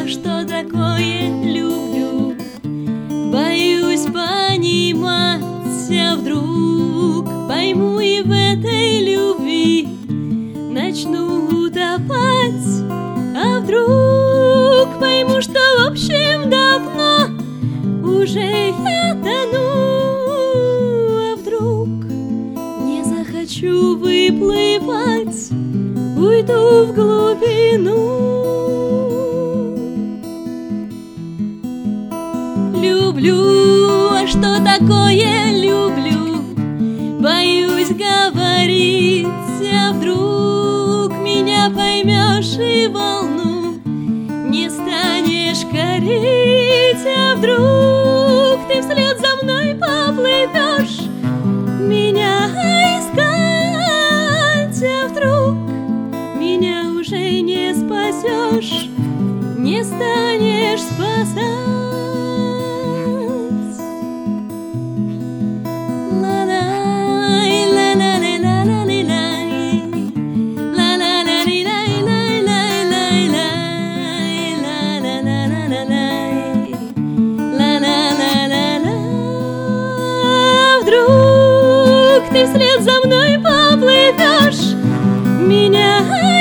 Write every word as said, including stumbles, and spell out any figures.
что такое люблю. Боюсь понимать, а вдруг пойму и в этой любви начну утопать. А вдруг пойму, что в общем давно уже я тону. А вдруг не захочу выплывать, уйду в глубину. Люблю, а что такое люблю? Боюсь говорить, а вдруг меня поймешь и волну не станешь корить. А вдруг ты вслед за мной поплывешь меня искать. А вдруг меня уже не спасешь, не станешь спасать. Вдруг ты вслед за мной поплывешь меня